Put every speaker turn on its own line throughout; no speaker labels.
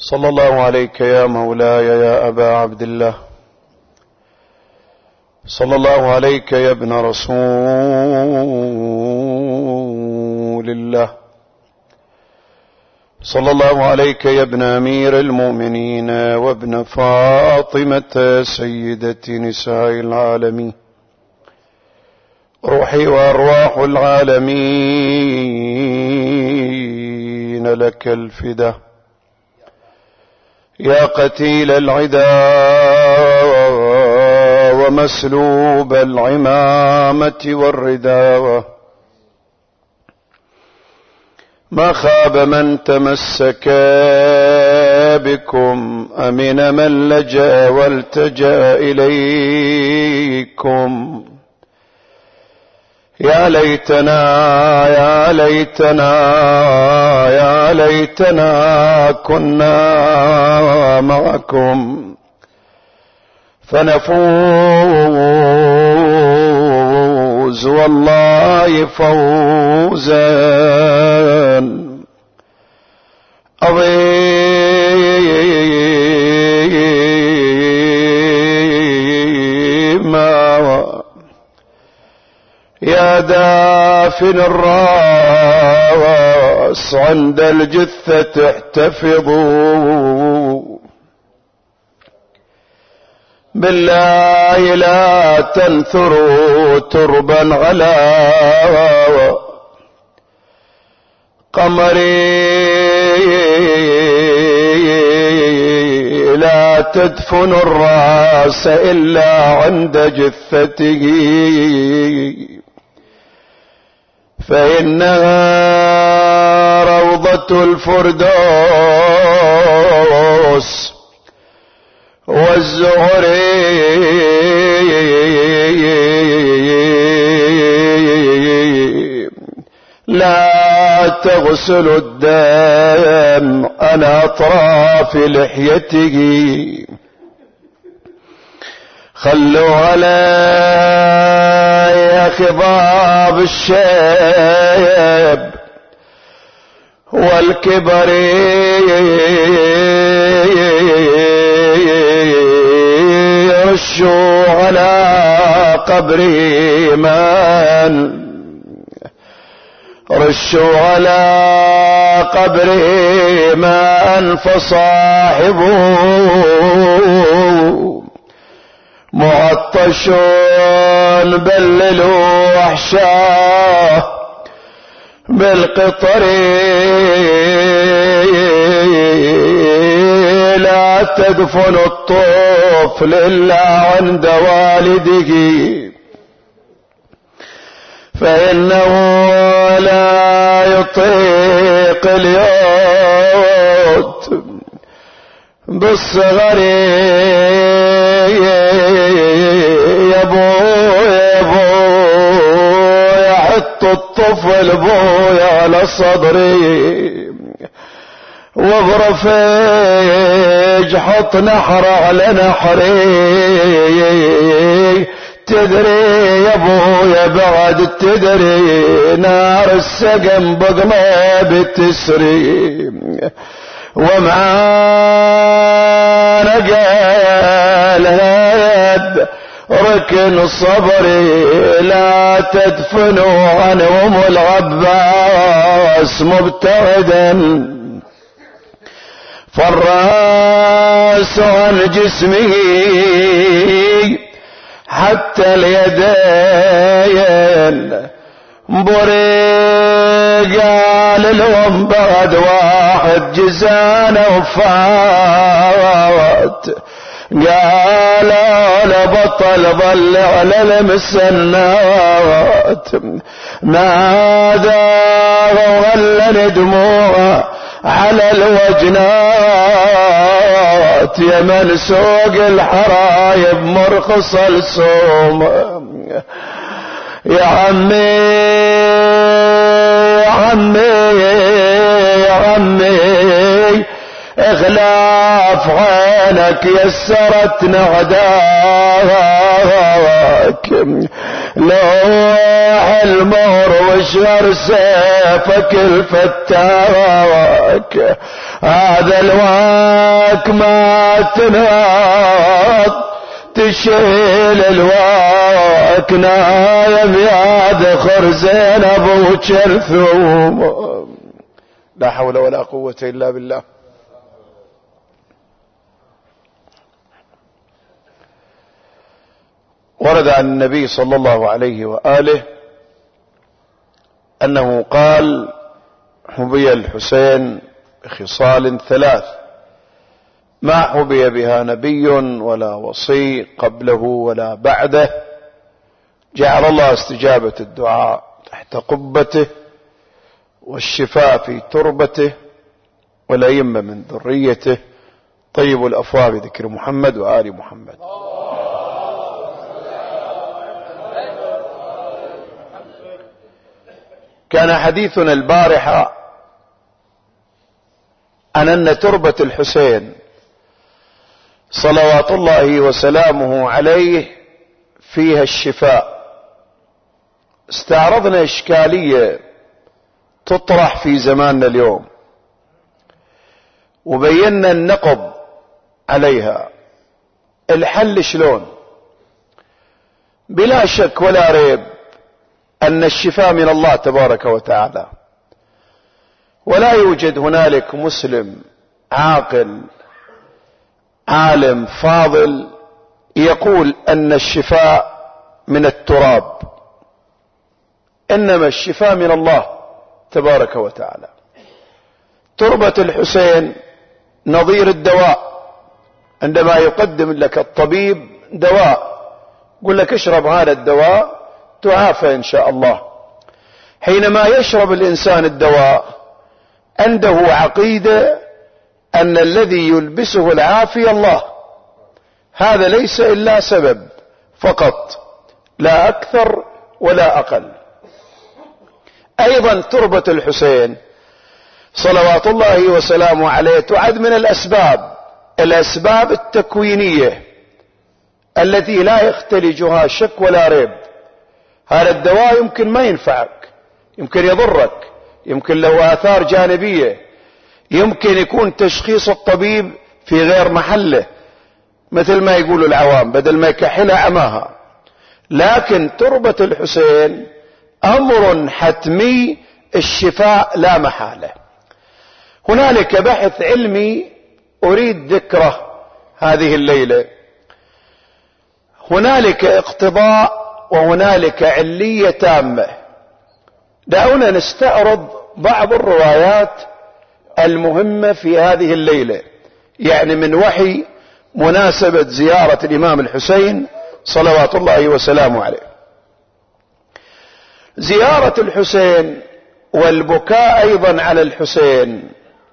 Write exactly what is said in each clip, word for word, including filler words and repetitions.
صلى الله عليك يا مولاي يا أبا عبد الله، صلى الله عليك يا ابن رسول الله، صلى الله عليك يا ابن أمير المؤمنين وابن فاطمة سيدة نساء العالمين، روحي وأرواح العالمين لك الفداء يا قتيل العدا ومسلوب العمامة والرداء. ما خاب من تمسك بكم، أمن من لجأ والتجأ إليكم. يا ليتنا يا ليتنا يا ليتنا كنا معكم فنفوز والله فوزا عظيما. يا دافن الراس عند الجثة احتفظوا، بالله لا تنثروا تربا على قمري، لا تدفنوا الراس إلا عند جثته، فإنها روضة الفردوس والزهر لا تغسل الدم عن أطراف لحيته. خلوا علي خضاب الشيب والكبر، رشوا على قبري من رشوا على قبري من فصاحبه معطش بللوا وحشاه بالقطر، لا تدفن الطفل إلا عند والده، فإنه لا يطيق اليوت بالصغر. يبو يبو يحط الطفل بويا على صدري، وبرفيج حط نحر على نحري. تدري يا ابويا بعد تدري نار السقم بقلبي تسري، ومعانا قال هاد ركن صبري لا تدفنوا عن ام العباس مبتعدا، فالراس عن جسمه حتى اليدين. بري قال لهم بعد واحد جزانا وفات، قالوا لبطل ظل على المسنات، ماذا وغلن دموعه على الوجنات، يا من سوق الحرايب مرخص السوم. يا عمي يا عمي يا عمي اغلاف عينك يسرت نعداك، لوح المهر وشهر سيفك الفتاك، هذا الوان لك ما تنهض تشيل الواك نايم يا ذخر زينب وشرثوم. لا حول ولا قوة إلا بالله. ورد عن النبي صلى الله عليه وآله أنه قال: حبي الحسين بخصال ثلاث ما حبي بها نبي ولا وصي قبله ولا بعده، جعل الله استجابة الدعاء تحت قبته، والشفاء في تربته، والأئمة من ذريته، طيب الأفواه بذكر محمد وآل محمد. كان حديثنا البارحة عن أن تربة الحسين صلوات الله وسلامه عليه فيها الشفاء. استعرضنا إشكالية تطرح في زماننا اليوم وبينا النقض عليها. الحل شلون؟ بلا شك ولا ريب أن الشفاء من الله تبارك وتعالى، ولا يوجد هنالك مسلم عاقل عالم فاضل يقول أن الشفاء من التراب، إنما الشفاء من الله تبارك وتعالى. تربة الحسين نظير الدواء، عندما يقدم لك الطبيب دواء يقول لك اشرب هذا الدواء تعافى إن شاء الله. حينما يشرب الإنسان الدواء عنده عقيدة أن الذي يلبسه العافية الله، هذا ليس إلا سبب فقط لا أكثر ولا أقل. أيضا تربة الحسين صلوات الله وسلامه عليه تعد من الأسباب الأسباب التكوينية التي لا يختلجها شك ولا ريب. هذا الدواء يمكن ما ينفعك، يمكن يضرك، يمكن له آثار جانبية، يمكن يكون تشخيص الطبيب في غير محله مثل ما يقول العوام، بدل ما يكحلها عماها. لكن تربة الحسين أمر حتمي، الشفاء لا محالة. هنالك بحث علمي أريد ذكره هذه الليلة. هنالك اقتضاء وهنالك علية تامة. دعونا نستعرض بعض الروايات المهمة في هذه الليلة، يعني من وحي مناسبة زيارة الإمام الحسين صلوات الله وسلامه عليه. زيارة الحسين والبكاء أيضا على الحسين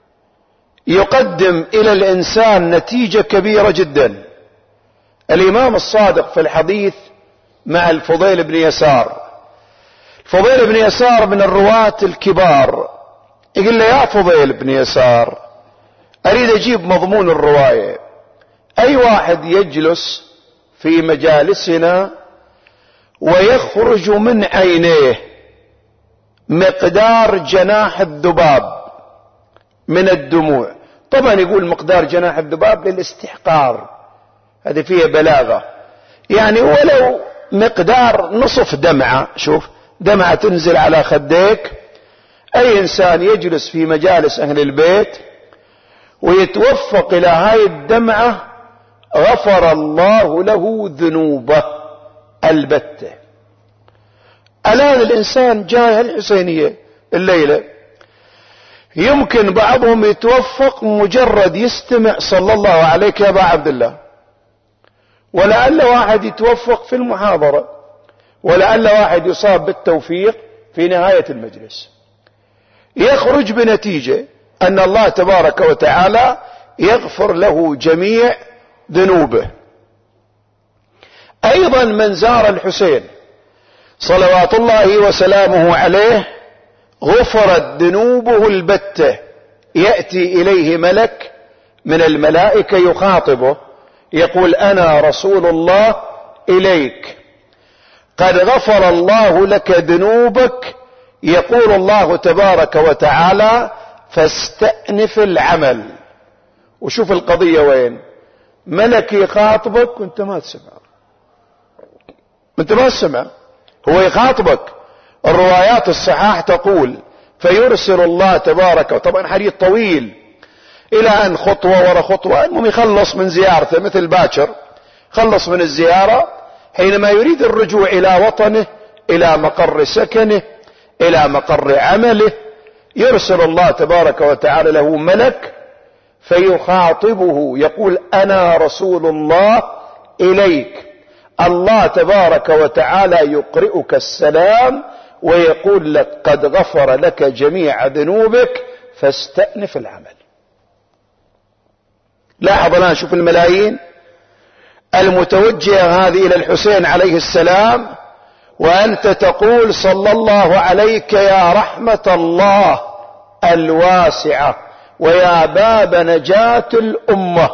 يقدم إلى الإنسان نتيجة كبيرة جدا. الإمام الصادق في الحديث مع الفضيل بن يسار، الفضيل بن يسار من الرواة الكبار، يقول له: يا فضيل بن يسار، أريد أجيب مضمون الرواية. أي واحد يجلس في مجالسنا ويخرج من عينيه مقدار جناح الذباب من الدموع، طبعا يقول مقدار جناح الذباب للاستحقار، هذه فيها بلاغة، يعني ولو مقدار نصف دمعة، شوف دمعة تنزل على خديك. أي إنسان يجلس في مجالس أهل البيت ويتوفق إلى هاي الدمعة غفر الله له ذنوبه البتة. الآن الإنسان جاي الحسينية الليلة، يمكن بعضهم يتوفق مجرد يستمع صلى الله عليك يا أبا عبد الله، ولعل واحد يتوفق في المحاضرة، ولعل واحد يصاب بالتوفيق في نهاية المجلس، يخرج بنتيجة أن الله تبارك وتعالى يغفر له جميع ذنوبه. أيضا من زار الحسين صلوات الله وسلامه عليه غفرت ذنوبه البتة. يأتي إليه ملك من الملائكة يخاطبه يقول: أنا رسول الله إليك، قد غفر الله لك ذنوبك. يقول الله تبارك وتعالى: فاستأنف العمل وشوف القضية وين. ملك يخاطبك وانت ما تسمع، انت ما تسمع، هو يخاطبك. الروايات الصحاح تقول فيرسل الله تبارك، وطبعا حديث طويل الى ان خطوة ورا خطوة، المهم يخلص من زيارته مثل باكر، خلص من الزيارة حينما يريد الرجوع الى وطنه، الى مقر سكنه، الى مقر عمله، يرسل الله تبارك وتعالى له ملك فيخاطبه يقول انا رسول الله اليك. الله تبارك وتعالى يقرئك السلام ويقول لك قد غفر لك جميع ذنوبك فاستأنف العمل. لاحظ الآن، شوف الملايين المتوجهة هذه إلى الحسين عليه السلام، وأنت تقول صلى الله عليك يا رحمة الله الواسعة ويا باب نجاة الأمة.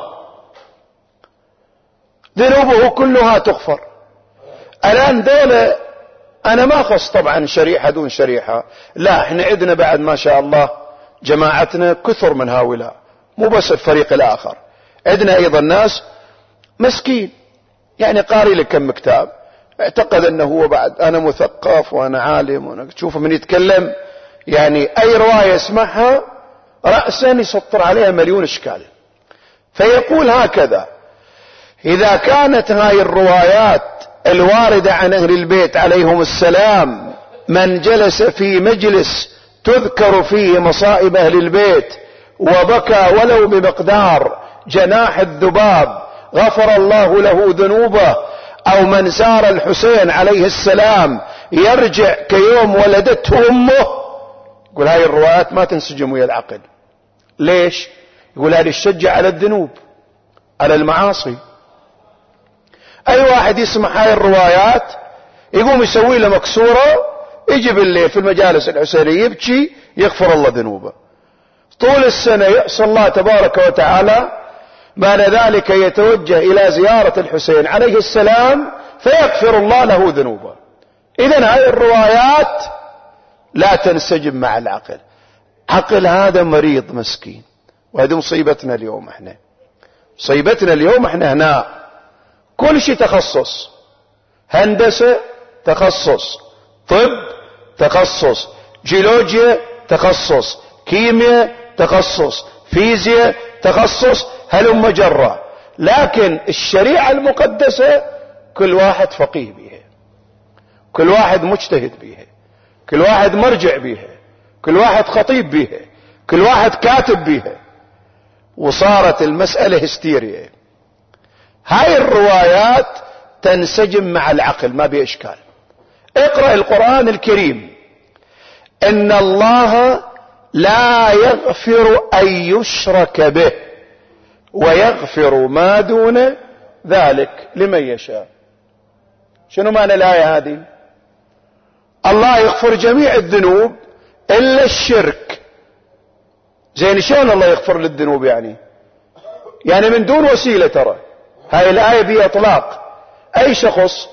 ذنوبه كلها تغفر. الآن دولة أنا ما خص طبعا شريحة دون شريحة، لا، احنا عندنا بعد ما شاء الله جماعتنا كثر من هؤلاء، مو بس الفريق الآخر، عندنا أيضا ناس مسكين يعني قاري لك كم كتاب، اعتقد أنه هو بعد أنا مثقف وأنا عالم، وأنا تشوفه من يتكلم يعني أي رواية يسمعها رأسا يسطر عليها مليون إشكال. فيقول هكذا: إذا كانت هاي الروايات الواردة عن أهل البيت عليهم السلام من جلس في مجلس تذكر فيه مصائب أهل البيت وبكى ولو بمقدار جناح الذباب غفر الله له ذنوبه، أو من سار الحسين عليه السلام يرجع كيوم ولدته أمه، يقول هاي الروايات ما تنسجم ويا العقل. ليش؟ يقول هذه تشجع على الذنوب، على المعاصي. اي واحد يسمع هاي الروايات يقوم يسوي له مكسورة، يجي بالليل في المجالس الحسينية يبكي يغفر الله ذنوبه، طول السنة يعصى الله تبارك وتعالى، بعد ذلك يتوجه الى زيارة الحسين عليه السلام فيغفر الله له ذنوبه. اذن هاي الروايات لا تنسجم مع العقل. عقل هذا مريض مسكين، وهذه مصيبتنا اليوم. احنا مصيبتنا اليوم احنا هنا كل شيء تخصص، هندسة تخصص، طب تخصص، جيولوجيا تخصص، كيمياء تخصص، فيزياء تخصص، هلم جرة. لكن الشريعة المقدسة كل واحد فقيه بيها، كل واحد مجتهد بيها، كل واحد مرجع بيها، كل واحد خطيب بيها، كل واحد كاتب بيها، وصارت المسألة هستيريا. هاي الروايات تنسجم مع العقل، ما بيه اشكال. اقرأ القرآن الكريم: ان الله لا يغفر ان يشرك به ويغفر ما دون ذلك لمن يشاء. شنو معنى الآية هذه؟ الله يغفر جميع الذنوب الا الشرك. زين شلون الله يغفر للذنوب؟ يعني يعني من دون وسيلة. ترى هاي الآية بها اطلاق. اي شخص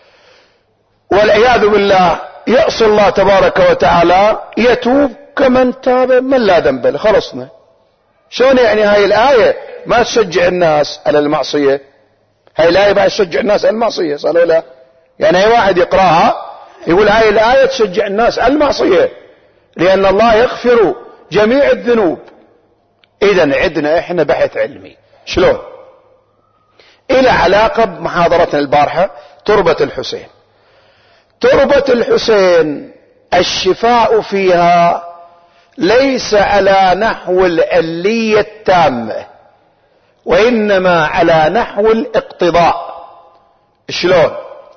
والعياذ بالله يعصي الله تبارك وتعالى يتوب كمن تاب من لا ذنب له، خلصنا. شلون يعني هاي الآية ما تشجع الناس على المعصية؟ هاي الآية بعد تشجع الناس على المعصية، صار لا؟ يعني اي واحد يقراها يقول هاي الآية تشجع الناس على المعصية، لأن الله يغفر جميع الذنوب. إذن عندنا احنا بحث علمي. شلون؟ إلى علاقة بمحاضرتنا البارحة تربة الحسين. تربة الحسين الشفاء فيها ليس على نحو العلية التامة، وإنما على نحو الاقتضاء. شلون؟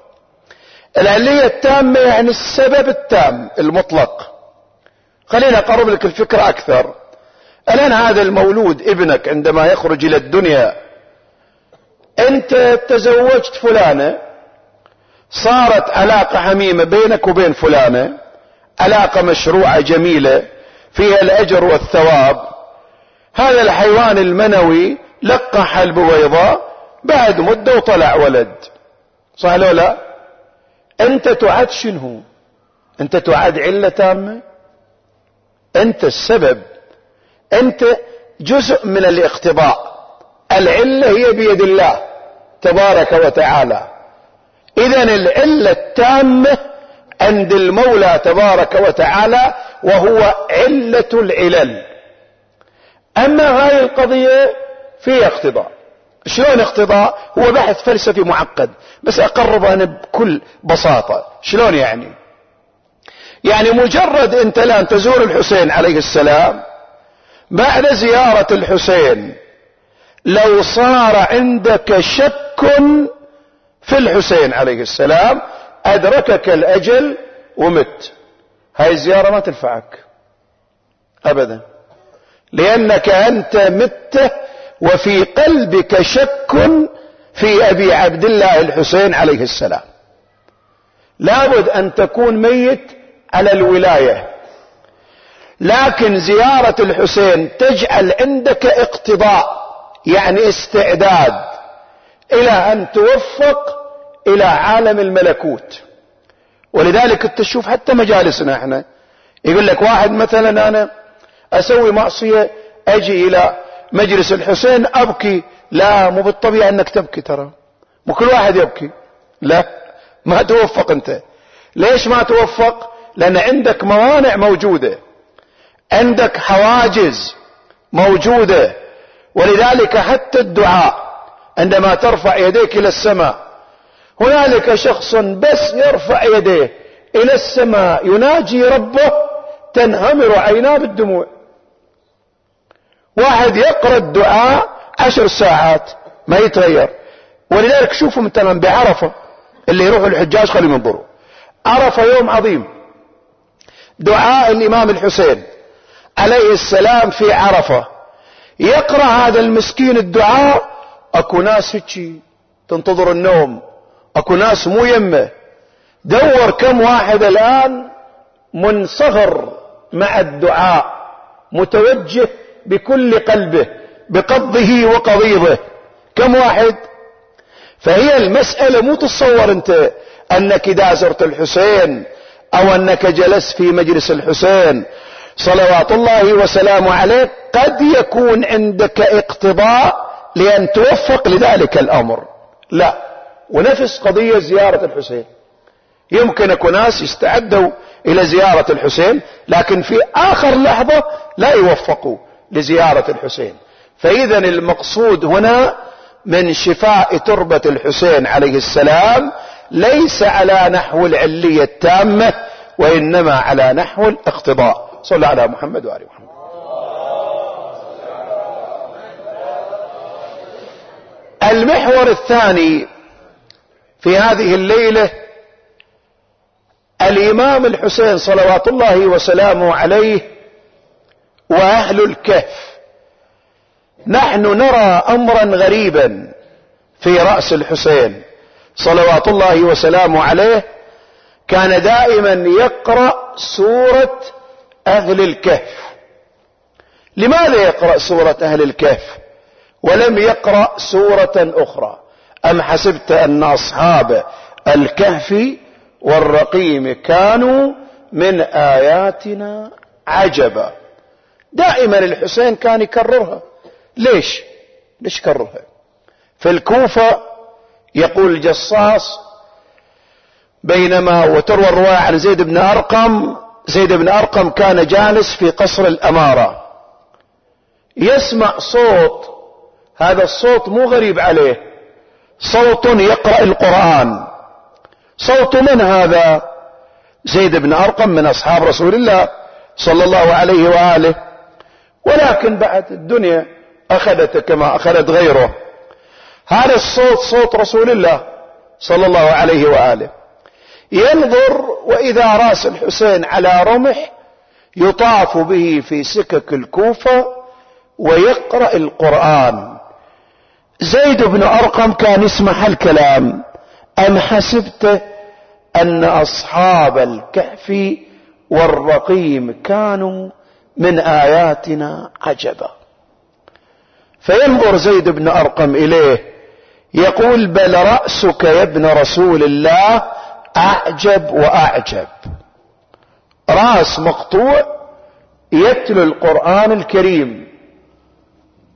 العلية التامة يعني السبب التام المطلق. خلينا أقرب لك الفكرة أكثر. الآن هذا المولود ابنك عندما يخرج إلى الدنيا، أنت تزوجت فلانة، صارت علاقة حميمة بينك وبين فلانة، علاقة مشروعة جميلة فيها الأجر والثواب. هذا الحيوان المنوي لقح البويضة، بعد مدة وطلع ولد، صح لو لا؟ أنت تعد شنو؟ أنت تعد علة تامة؟ أنت السبب، أنت جزء من الاقتضاء. العلة هي بيد الله تبارك وتعالى. إذن العلة التامة عند المولى تبارك وتعالى وهو علة العلل. أما هذه القضية فيها اقتضاء. شلون اقتضاء؟ هو بحث فلسفي معقد، بس أقرب أنا بكل بساطة. شلون يعني؟ يعني مجرد أنت الآن تزور الحسين عليه السلام، بعد زيارة الحسين لو صار عندك شك في الحسين عليه السلام، أدركك الأجل ومت، هاي الزيارة ما تنفعك أبدا، لأنك أنت مت وفي قلبك شك في أبي عبد الله الحسين عليه السلام. لابد أن تكون ميت على الولاية. لكن زيارة الحسين تجعل عندك اقتضاء، يعني استعداد إلى أن توفق إلى عالم الملكوت. ولذلك تشوف حتى مجالسنا احنا يقول لك واحد مثلا أنا أسوي معصية أجي إلى مجلس الحسين أبكي. لا، مو بالطبيعة أنك تبكي، ترى مو كل واحد يبكي. لا، ما توفق أنت. ليش ما توفق؟ لأن عندك موانع موجودة، عندك حواجز موجودة. ولذلك حتى الدعاء عندما ترفع يديك إلى السماء، هنالك شخص بس يرفع يديه إلى السماء يناجي ربه تنهمر عيناه بالدموع. واحد يقرأ الدعاء عشر ساعات ما يتغير. ولذلك شوفوا مثلا بعرفة اللي يروحوا الحجاج خليهم ينظروا، عرفة يوم عظيم، دعاء الإمام الحسين عليه السلام في عرفة، يقرأ هذا المسكين الدعاء، اكو ناس هيك تنتظر النوم، اكو ناس مو يمه. دور كم واحد الآن منصهر مع الدعاء، متوجه بكل قلبه بقضه وقضيضه، كم واحد؟ فهي المسألة مو تتصور انت انك اذا زرت الحسين او انك جلست في مجلس الحسين صلوات الله وسلامه عليه قد يكون عندك اقتضاء لأن توفق لذلك الأمر. لا. ونفس قضية زيارة الحسين، يمكن أكو ناس يستعدوا إلى زيارة الحسين لكن في آخر لحظة لا يوفقوا لزيارة الحسين. فإذا المقصود هنا من شفاء تربة الحسين عليه السلام ليس على نحو العلية التامة، وإنما على نحو الاقتضاء. صلى على محمد وآل محمد. المحور الثاني في هذه الليلة الإمام الحسين صلوات الله وسلامه عليه وأهل الكهف. نحن نرى أمرا غريبا في رأس الحسين صلوات الله وسلامه عليه، كان دائما يقرأ سورة أهل الكهف. لماذا يقرأ سورة أهل الكهف ولم يقرأ سورة أخرى؟ أم حسبت أن أصحاب الكهف والرقيم كانوا من آياتنا عجبا؟ دائما الحسين كان يكررها. ليش؟ ليش كررها؟ في الكوفة يقول الجصاص بينما وتروى الرواية عن زيد بن أرقم، زيد بن أرقم كان جالس في قصر الأمارة يسمع صوت، هذا الصوت مو غريب عليه، صوت يقرأ القرآن. صوت من هذا؟ زيد بن أرقم من أصحاب رسول الله صلى الله عليه وآله. ولكن بعد الدنيا أخذت كما أخذت غيره. هذا الصوت صوت رسول الله صلى الله عليه وآله. ينظر وإذا رأس الحسين على رمح يطاف به في سكك الكوفة ويقرأ القرآن. زيد بن أرقم كان يسمع الكلام. أم حسبت أن أصحاب الكهف والرقيم كانوا من آياتنا عجبا؟ فينظر زيد بن أرقم إليه يقول بل رأسك يا ابن رسول الله أعجب وأعجب. رأس مقطوع يتلو القرآن الكريم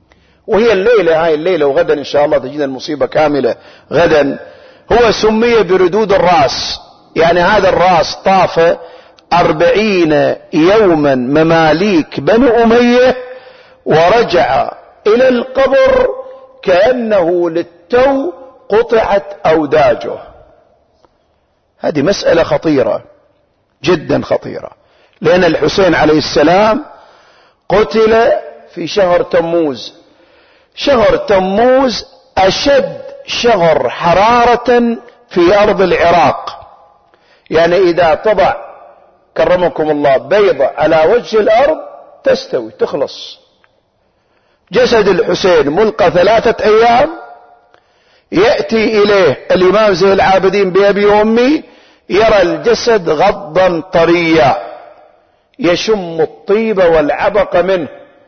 وهي الليلة، هاي الليلة وغدا إن شاء الله تجينا المصيبة كاملة غدا. هو سمي بردود الرأس، يعني هذا الرأس طاف أربعين يوما مماليك بنو أمية ورجع إلى القبر كأنه للتو قطعت أوداجه. هذه مسألة خطيرة جدا خطيرة، لأن الحسين عليه السلام قتل في شهر تموز. شهر تموز أشد شهر حرارة في أرض العراق، يعني إذا طبع كرمكم الله بيضة على وجه الأرض تستوي تخلص. جسد الحسين ملقى ثلاثة أيام، يأتي إليه الإمام زين العابدين بأبي وأمي يرى الجسد غضا طريا يشم الطيب والعبق منه.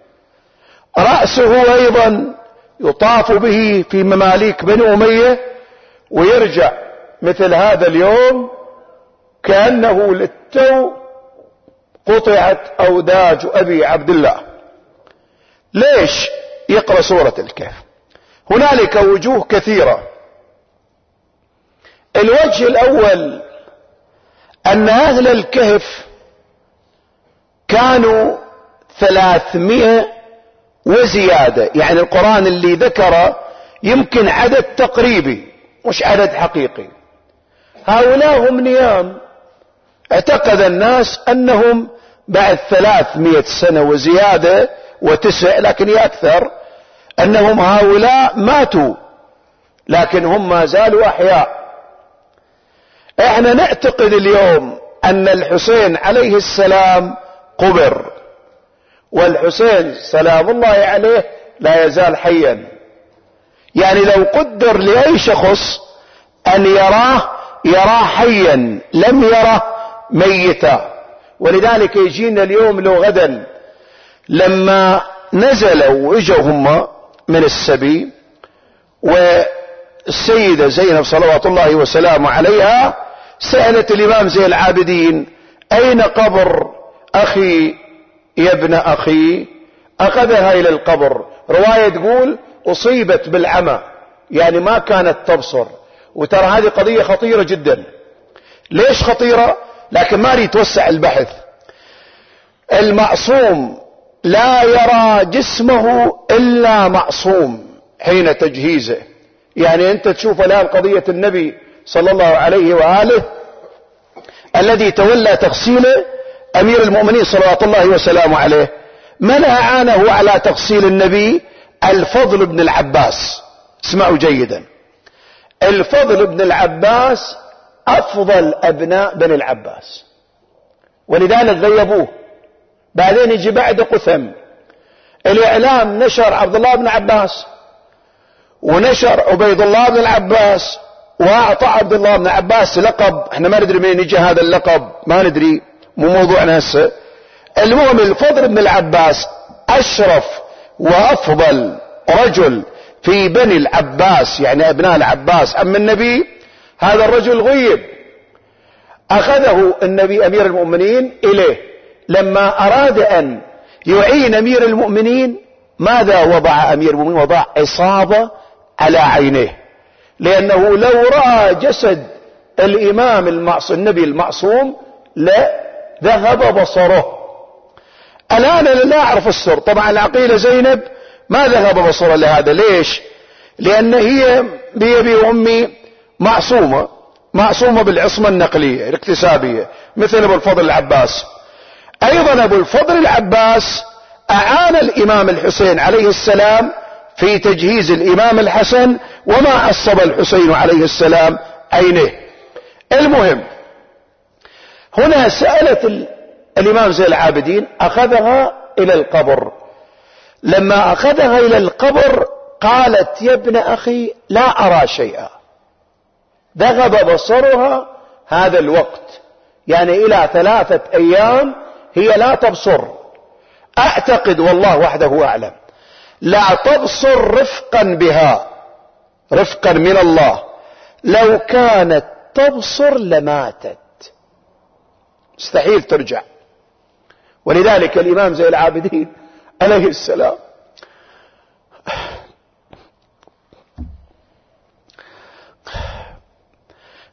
رأسه أيضا يطاف به في مماليك بني أمية ويرجع مثل هذا اليوم كأنه للتو قطعت أوداج أبي عبد الله. ليش؟ يقرأ سورة الكهف. هنالك وجوه كثيرة. الوجه الأول أن أهل الكهف كانوا ثلاثمائة وزيادة، يعني القرآن اللي ذكر يمكن عدد تقريبي مش عدد حقيقي. هؤلاء هم نيام. اعتقد الناس أنهم بعد ثلاثمائة سنة وزيادة وتسع، لكن هي أكثر، أنهم هؤلاء ماتوا، لكن هم ما زالوا أحياء. احنا نعتقد اليوم أن الحسين عليه السلام قبر، والحسين سلام الله عليه لا يزال حيا. يعني لو قدر لأي شخص أن يراه يراه حيا لم يره ميتا. ولذلك يجينا اليوم لو غدا لما نزلوا واجوا هم من السبي والسيدة زينب صلوات الله وسلامه عليها سألت الإمام زين العابدين أين قبر أخي يا ابن أخي؟ أخذها إلى القبر. رواية تقول أصيبت بالعمى، يعني ما كانت تبصر. وترى هذه قضية خطيرة جدا. ليش خطيرة؟ لكن ما ريد توسع البحث. المعصوم لا يرى جسمه إلا معصوم حين تجهيزه. يعني أنت تشوف الآن قضية النبي صلى الله عليه وآله الذي تولى تغسيله أمير المؤمنين صلوات الله وسلامه عليه. من أعانه على تغسيل النبي؟ الفضل بن العباس. اسمعوا جيدا، الفضل بن العباس أفضل أبناء بن العباس، ولذلك غيبوه. بعدين يجي بعد قثم الإعلام نشر عبد الله بن عباس ونشر عبيد الله بن العباس وأعطى عبد الله بن عباس لقب، احنا ما ندري منين يجي هذا اللقب، ما ندري، مو موضوعنا هسه. المهم الفضل بن العباس أشرف وأفضل رجل في بني العباس، يعني أبناء العباس عم النبي. هذا الرجل غيب، أخذه النبي أمير المؤمنين إليه لما أراد أن يعين أمير المؤمنين. ماذا وضع أمير المؤمنين؟ وضع عصابة على عينيه، لأنه لو رأى جسد الإمام المعصوم النبي المعصوم لا ذهب بصره. الآن أنا لا أعرف السر. طبعا العقيلة زينب ما ذهب بصره لهذا. ليش؟ لأن هي بيبي وأمي معصومة، معصومة بالعصمة النقلية الاكتسابية مثل أبو الفضل العباس. أيضا أبو الفضل العباس أعان الإمام الحسين عليه السلام في تجهيز الإمام الحسن، وما عصب الحسين عليه السلام عينه. المهم هنا سألت الإمام زين العابدين، أخذها إلى القبر. لما أخذها إلى القبر قالت يا ابن أخي لا أرى شيئا. ذهب بصرها هذا الوقت، يعني إلى ثلاثة أيام هي لا تبصر. أعتقد والله وحده أعلم لا تبصر رفقا بها، رفقا من الله. لو كانت تبصر لماتت، مستحيل ترجع. ولذلك الإمام زين العابدين عليه السلام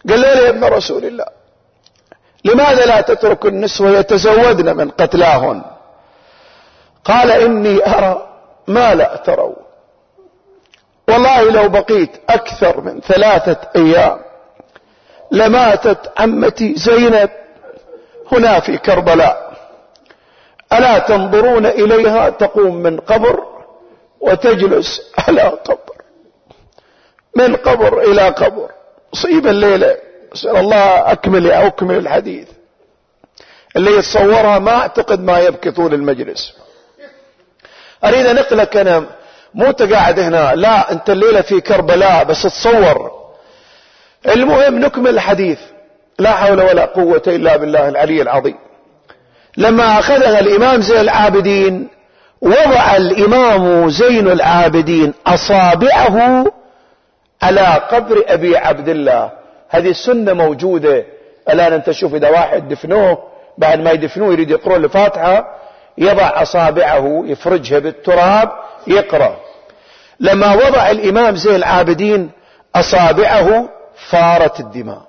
قال له يا ابن رسول الله لماذا لا تترك النسوة يتزودن من قتلاهن؟ قال إني أرى ما لا تروا، والله لو بقيت أكثر من ثلاثة أيام لماتت عمتي زينب هنا في كربلاء، ألا تنظرون إليها تقوم من قبر وتجلس على قبر، من قبر إلى قبر. مصيبة الليلة، أسأل الله أكمل أكمل الحديث. اللي يتصورها ما أعتقد ما يبكي طول المجلس. أريد نقلك أنا، مو تقاعد هنا، لا أنت الليلة في كربلاء بس تصور. المهم نكمل الحديث. لا حول ولا قوة إلا بالله العلي العظيم. لما أخذها الإمام زين العابدين، وضع الإمام زين العابدين أصابعه على قبر أبي عبد الله. هذه السنة موجودة الآن. أنت شوف إذا واحد دفنوه بعد ما يدفنوه يريد يقرأ الفاتحة يضع أصابعه يفرجها بالتراب يقرأ. لما وضع الإمام زين العابدين أصابعه فارت الدماء،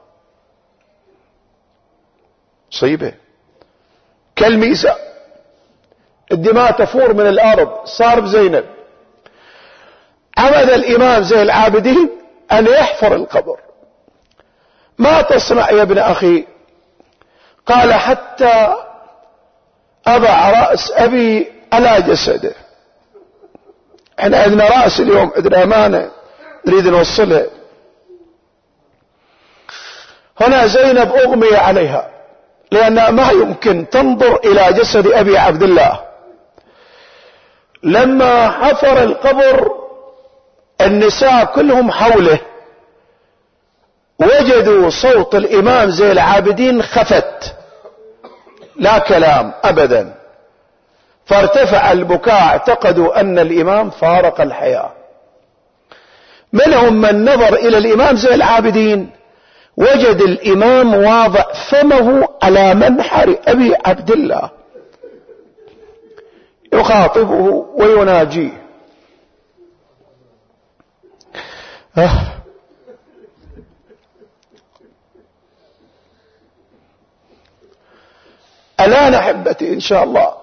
صيبة كالميزة، الدماء تفور من الأرض. صار بزينب. عمد الإمام زين العابدين أن يحفر القبر. ما تصنع يا ابن أخي؟ قال حتى أضع رأس أبي على جسده. احنا عندنا رأس اليوم، عندنا أمانة نريد نوصلها. هنا زينب أغمي عليها لأنها ما يمكن تنظر إلى جسد أبي عبد الله. لما حفر القبر النساء كلهم حوله وجدوا صوت الإمام زين العابدين خفت، لا كلام أبدا، فارتفع البكاء، اعتقدوا أن الإمام فارق الحياة. منهم من نظر إلى الإمام زين العابدين وجد الإمام واضع فمه على منحر أبي عبد الله يخاطبه ويناجيه. أه. الآن أحبتي إن شاء الله،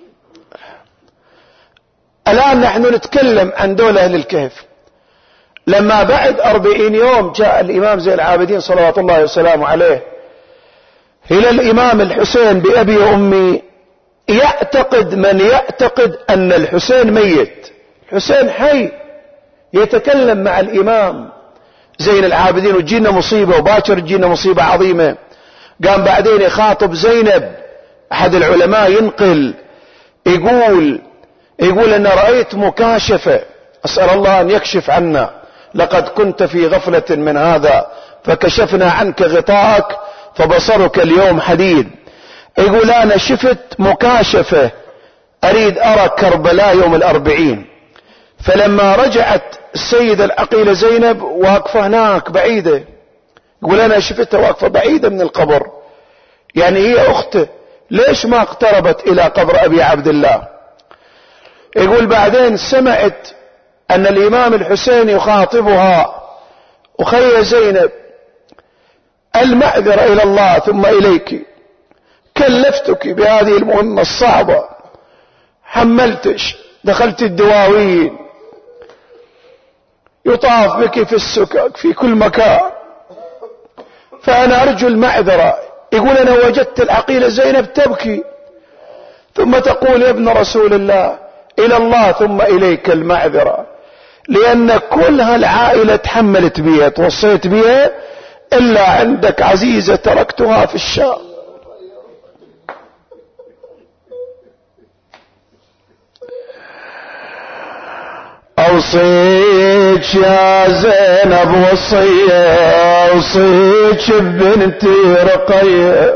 الآن نحن نتكلم عن دولة أهل الكهف. لما بعد أربعين يوم جاء الإمام زين العابدين صلوات الله وسلامه عليه إلى الإمام الحسين بأبي وأمي. يعتقد من يعتقد أن الحسين ميت، الحسين حي يتكلم مع الإمام زين العابدين، وتجينا مصيبة وباكر تجينا مصيبة عظيمة. قام بعدين يخاطب زينب. أحد العلماء ينقل يقول يقول أن رأيت مكاشفة، أسأل الله أن يكشف عنا، لقد كنت في غفلة من هذا فكشفنا عنك غطاءك فبصرك اليوم حديد. يقول أنا شفت مكاشفة أريد أرى كربلاء يوم الأربعين. فلما رجعت السيدة العقيلة زينب واقفة هناك بعيدة، يقول أنا شفتها واقفة بعيدة من القبر، يعني هي أخته، ليش ما اقتربت إلى قبر أبي عبد الله؟ يقول بعدين سمعت أن الإمام الحسين يخاطبها: أخي زينب، المعذرة إلى الله ثم إليك، كلفتك بهذه المهمة الصعبة، حملتش، دخلت الدواوين، يطاف بك في السكك في كل مكان، فأنا أرجو المعذرة. يقول أنا وجدت العقيلة زينب تبكي ثم تقول يا ابن رسول الله إلى الله ثم إليك المعذرة، لأن كل هالعائلة تحملت بها توصيت بها إلا عندك عزيزة تركتها في الشام. أوصيك يا زينب وصية، أوصيك ببنتي رقية،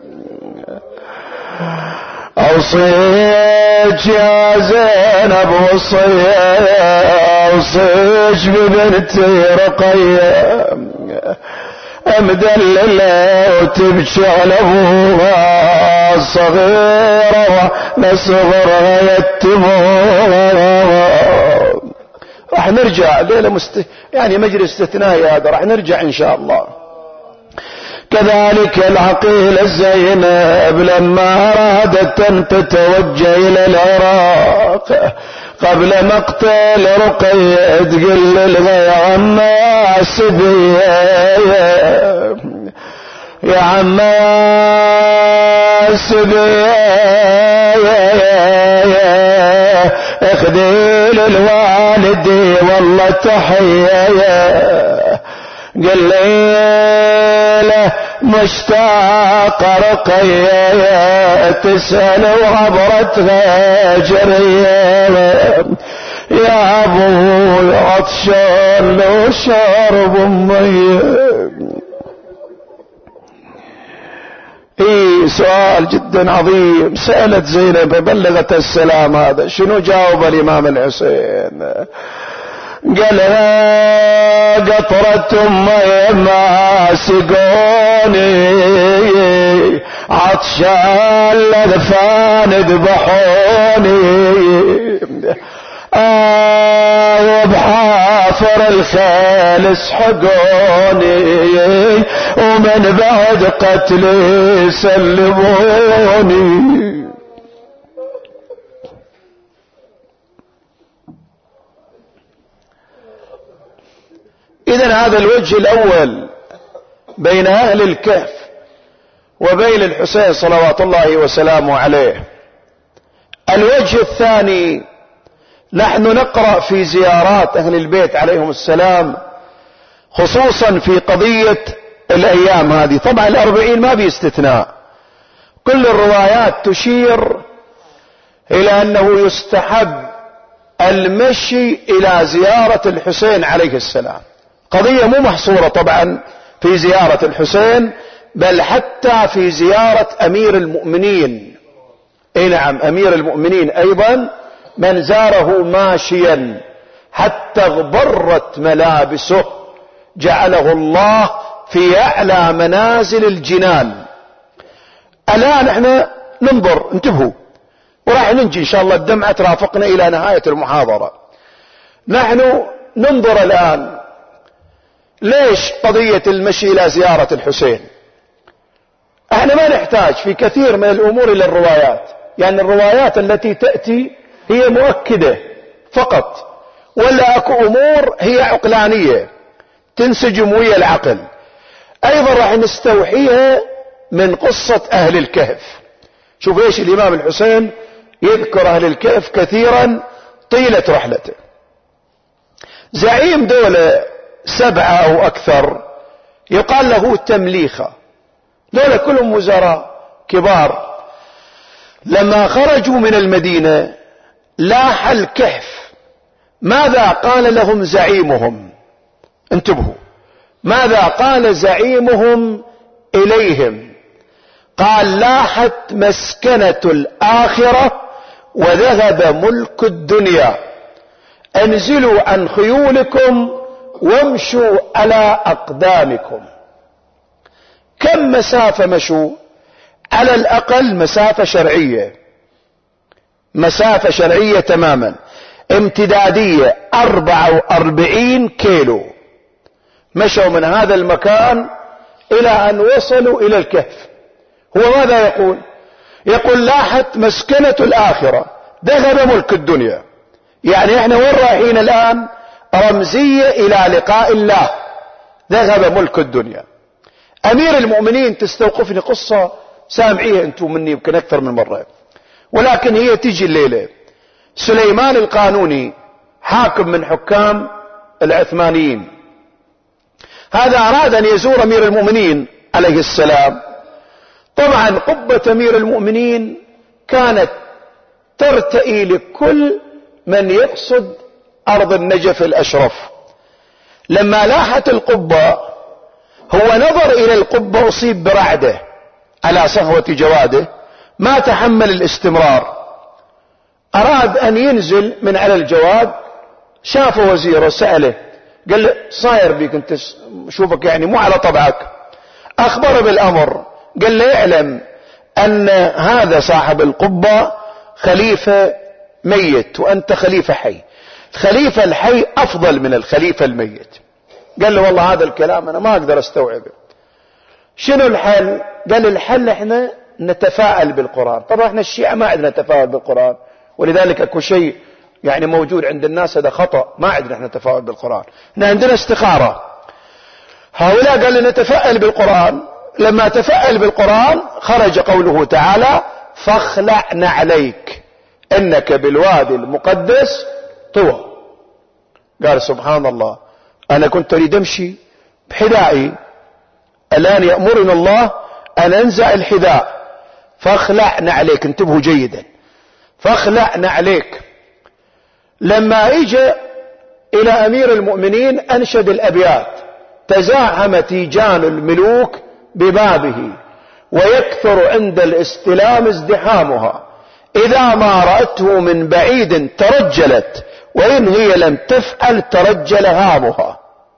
أوصيك يا زينب وصية، أوصيك ببنتي رقية، مدللة وتبكي على أبوها الصغيرة نصغرها يتموها. راح نرجع ليلة مست... يعني مجلس استثنائي هذا، راح نرجع إن شاء الله. كذلك العقيلة زينب لما أرادت أن تتوجه إلى العراق قبل مقتل رقية تقل لها يا عماس بيا يا عماس بيا اخذي للوالدي والله تحية قل لي مشتاق رقية تسأل وعبرتها جرية يا ابو عطشان لو شرب مي. اي سؤال جدا عظيم. سألت زينب بلغت السلام هذا شنو جاوب الامام الحسين؟ قالها قطرة مي ما سقوني عطشان لذفان ذبحوني آه وبحافر الخيل اسحقوني ومن بعد قتلي سلموني. إذن هذا الوجه الأول بين أهل الكهف وبين الحسين صلوات الله وسلامه عليه. الوجه الثاني نحن نقرأ في زيارات أهل البيت عليهم السلام خصوصا في قضية الأيام هذه. طبعا الأربعين ما بيستثناء، كل الروايات تشير إلى أنه يستحب المشي إلى زيارة الحسين عليه السلام. قضية مو محصورة طبعا في زيارة الحسين بل حتى في زيارة أمير المؤمنين. اي نعم، أمير المؤمنين أيضا من زاره ماشيا حتى اغبرت ملابسه جعله الله في أعلى منازل الجنان. الآن احنا ننظر، انتبهوا وراح ننجي إن شاء الله، الدمعة ترافقنا إلى نهاية المحاضرة. نحن ننظر الآن ليش قضية المشي إلى زيارة الحسين. احنا ما نحتاج في كثير من الأمور إلى الروايات، يعني الروايات التي تأتي هي مؤكدة فقط، ولا أكو أمور هي عقلانية تنسجم ويا العقل. أيضا راح نستوحيها من قصة أهل الكهف. شوف ايش الإمام الحسين يذكر أهل الكهف كثيرا طيلة رحلته. زعيم دولة سبعة أو أكثر يقال له تمليخة، دولة كلهم وزراء كبار. لما خرجوا من المدينة لاح الكهف، ماذا قال لهم زعيمهم؟ انتبهوا ماذا قال زعيمهم إليهم. قال لاحت مسكنة الآخرة وذهب ملك الدنيا، انزلوا عن خيولكم وامشوا على أقدامكم. كم مسافة مشوا؟ على الأقل مسافة شرعية، مسافة شرعية تماما امتدادية أربعة وأربعين كيلو. مشوا من هذا المكان إلى أن وصلوا إلى الكهف. هو ماذا يقول؟ يقول لاحت مسكنة الآخرة ذهب ملك الدنيا. يعني احنا وين رايحين الآن؟ رمزية إلى لقاء الله، ذهب ملك الدنيا. أمير المؤمنين تستوقفني قصة سامعيها أنتم مني يمكن أكثر من مرة، ولكن هي تيجي الليلة. سليمان القانوني حاكم من حكام العثمانيين، هذا أراد أن يزور أمير المؤمنين عليه السلام. طبعا قبة أمير المؤمنين كانت ترتئي لكل من يقصد أرض النجف الأشرف. لما لاحت القبة هو نظر إلى القبة، أصيب برعدة على صهوة جواده، ما تحمل الاستمرار، أراد أن ينزل من على الجواد. شاف وزيره سأله، قال له صاير بيك أنت، شوفك يعني مو على طبعك. أخبره بالأمر، قال له اعلم أن هذا صاحب القبة خليفة ميت وأنت خليفة حي، الخليفة الحي أفضل من الخليفة الميت. قال له والله هذا الكلام أنا ما أقدر أستوعبه. شنو الحل؟ قال الحل احنا نتفاءل بالقرآن. طبعا احنا الشيعة ما عندنا تفاؤل بالقرآن، ولذلك اكو شيء يعني موجود عند الناس هذا خطأ، ما عندنا احنا تفاؤل بالقرآن، احنا عندنا استخارة. هؤلاء قال نتفاءل بالقرآن، لما تفاءل بالقرآن خرج قوله تعالى فاخلع نعليك انك بالوادي المقدس طوى. قال سبحان الله، انا كنت اريد امشي بحذائي، الان يأمرنا الله ان انزع الحذاء، فاخلع نعليك. انتبهوا جيدا، فاخلع نعليك. لما اجى الى امير المؤمنين انشد الابيات: تزاحم تيجان الملوك ببابه ويكثر عند الاستلام ازدحامها، اذا ما رأته من بعيد ترجلت وان هي لم تفعل ترجل هامها.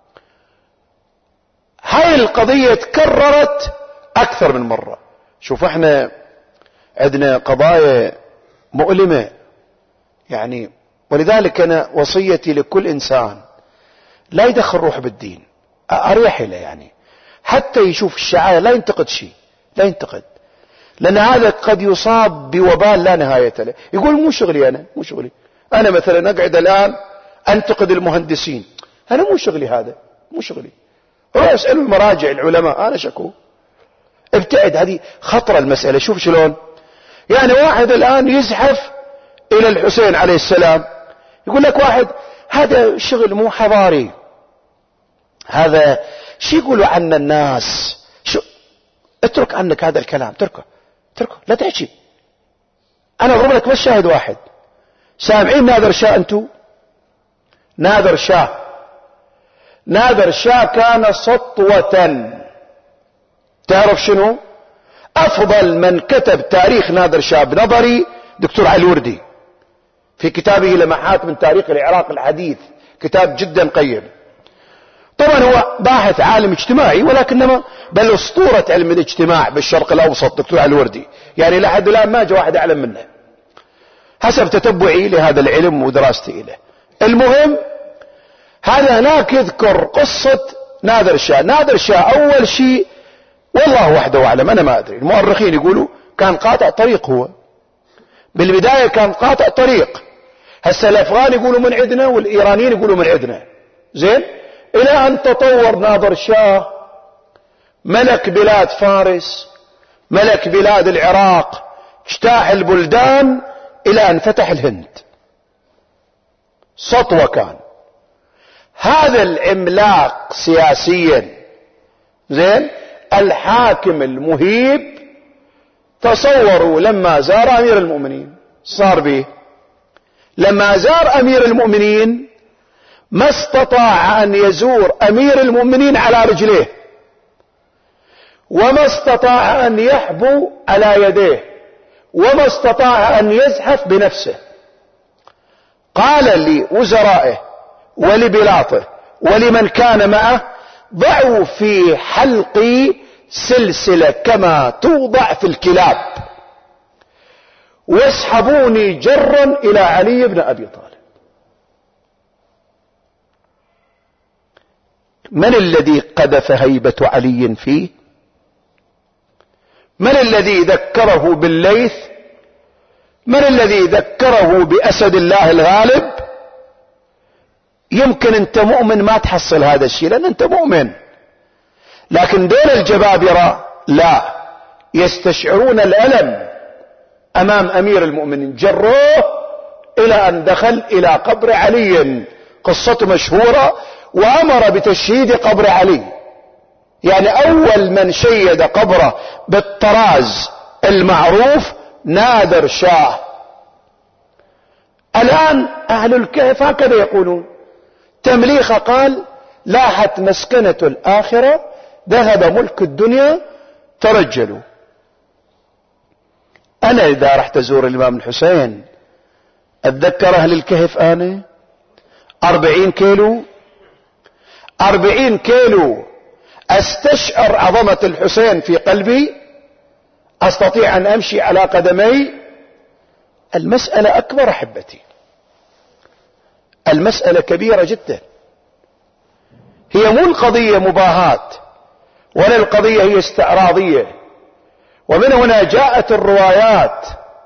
هاي القضية تكررت اكثر من مرة. شوف احنا عندنا قضايا مؤلمة يعني، ولذلك انا وصيتي لكل انسان لا يدخل روح بالدين، اريح له يعني، حتى يشوف الشعائر لا ينتقد شيء، لا ينتقد، لان هذا قد يصاب بوبال لا نهاية له. يقول مو شغلي، انا مو شغلي، انا مثلا اقعد الان انتقد المهندسين، انا مو شغلي، هذا مو شغلي، روح اسألوا المراجع العلماء، انا شكو ابتعد. هذه خطرة المسألة. شوف شلون يعني واحد الان يزحف الى الحسين عليه السلام، يقول لك واحد هذا شغل مو حضاري، هذا شو يقولوا عنا الناس، شو اترك عنك هذا الكلام، تركه تركه لا تحكي. انا اضرب لك بس شاهد واحد. سامعين نادر شاه انتو؟ نادر شاه نادر شاه كان سطوة. تعرف شنو؟ افضل من كتب تاريخ نادر شاه بنظري دكتور علي الوردي في كتابه لمحات من تاريخ العراق الحديث، كتاب جدا قيم. طبعا هو باحث عالم اجتماعي، ولكنما بل اسطورة علم الاجتماع بالشرق الاوسط دكتور علي الوردي، يعني لحد الان ما جاء واحد اعلم منه حسب تتبعي لهذا العلم ودراستي له. المهم هذا هناك يذكر قصة نادر شاه. نادر شاه اول شيء والله وحده اعلم، انا ما ادري، المؤرخين يقولوا كان قاطع طريق، هو بالبداية كان قاطع طريق. هسه الافغان يقولوا من عندنا والايرانيين يقولوا من عندنا، زين، الى ان تطور نادر شاه ملك بلاد فارس، ملك بلاد العراق، اجتاح البلدان الى ان فتح الهند. سطوة كان هذا العملاق سياسيا، زين، الحاكم المهيب. تصوروا لما زار امير المؤمنين صار به، لما زار امير المؤمنين ما استطاع ان يزور امير المؤمنين على رجليه، وما استطاع ان يحبو على يديه، وما استطاع ان يزحف بنفسه. قال لوزرائه ولبلاطه ولمن كان معه: ضعوا في حلقي سلسلة كما توضع في الكلاب، واسحبوني جرا الى علي بن ابي طالب. من الذي قذف هيبة علي فيه؟ من الذي ذكره بالليث؟ من الذي ذكره بأسد الله الغالب؟ يمكن انت مؤمن ما تحصل هذا الشيء لان انت مؤمن، لكن دول الجبابرة لا، يستشعرون الألم امام امير المؤمنين، جروه الى ان دخل الى قبر علي، قصته مشهورة، وامر بتشييد قبر علي. يعني اول من شيد قبره بالطراز المعروف نادر شاه. الان اهل الكهف هكذا يقولون. تمليخ قال: لاحت مسكنة الاخرة، ذهب ملك الدنيا، ترجلوا. انا اذا رحت ازور الامام الحسين اتذكر اهل الكهف، انا اربعين كيلو اربعين كيلو استشعر عظمة الحسين في قلبي، استطيع ان امشي على قدمي. المسألة اكبر احبتي، المسألة كبيرة جدا. هي مو القضية مباهاة ولا القضية هي استعراضية. ومن هنا جاءت الروايات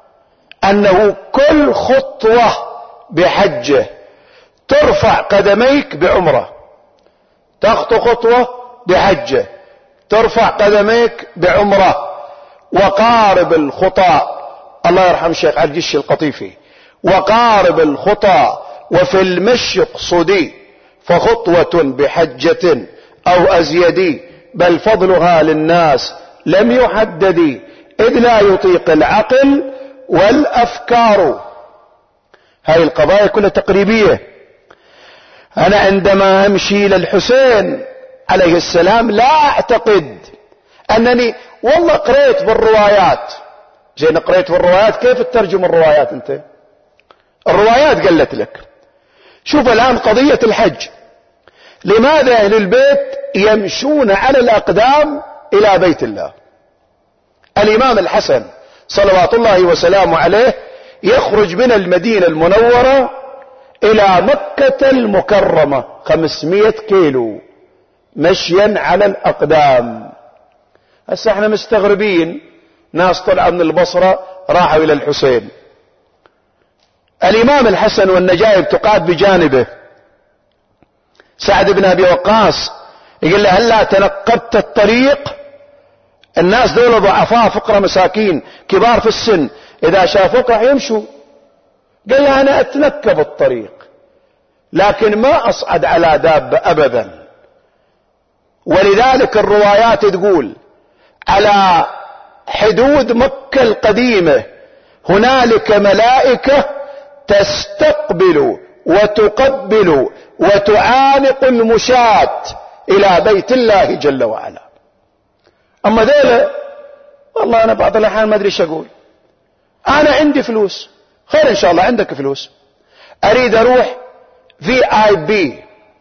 أنه كل خطوة بحجة ترفع قدميك بعمرة، تخطو خطوة بحجة ترفع قدميك بعمرة. وقارب الخطى، الله يرحم الشيخ علي الجشي القطيفي، وقارب الخطى وفي المشي اقصدي، فخطوة بحجة أو أزيدي، بل فضلها للناس لم يحدد، إذ لا يطيق العقل والأفكار. هاي القضايا كلها تقريبية. أنا عندما أمشي للحسين عليه السلام لا أعتقد أنني والله قريت بالروايات. زين قريت بالروايات، كيف تترجم الروايات أنت؟ الروايات قالت لك. شوف الآن قضية الحج، لماذا أهل البيت يمشون على الأقدام إلى بيت الله؟ الإمام الحسن صلوات الله وسلامه عليه يخرج من المدينة المنورة إلى مكة المكرمة خمسمائة كيلو مشيا على الأقدام. هسه احنا مستغربين، ناس طلعوا من البصرة راحوا إلى الحسين. الإمام الحسن والنجائب تقاد بجانبه. سعد بن أبي وقاص يقول له هلا تنقبت الطريق؟ الناس دول ضعفاء فقراء مساكين كبار في السن، إذا شافوك راح يمشوا. قال له أنا أتنكب الطريق لكن ما أصعد على دابة أبدا. ولذلك الروايات تقول على حدود مكة القديمة هنالك ملائكة تستقبل وتقبل وتعانق المشاة إلى بيت الله جل وعلا. أما ذيلا والله أنا بعض الأحيان ما أدري ايش أقول. أنا عندي فلوس، خير إن شاء الله عندك فلوس، أريد أروح في آي بي،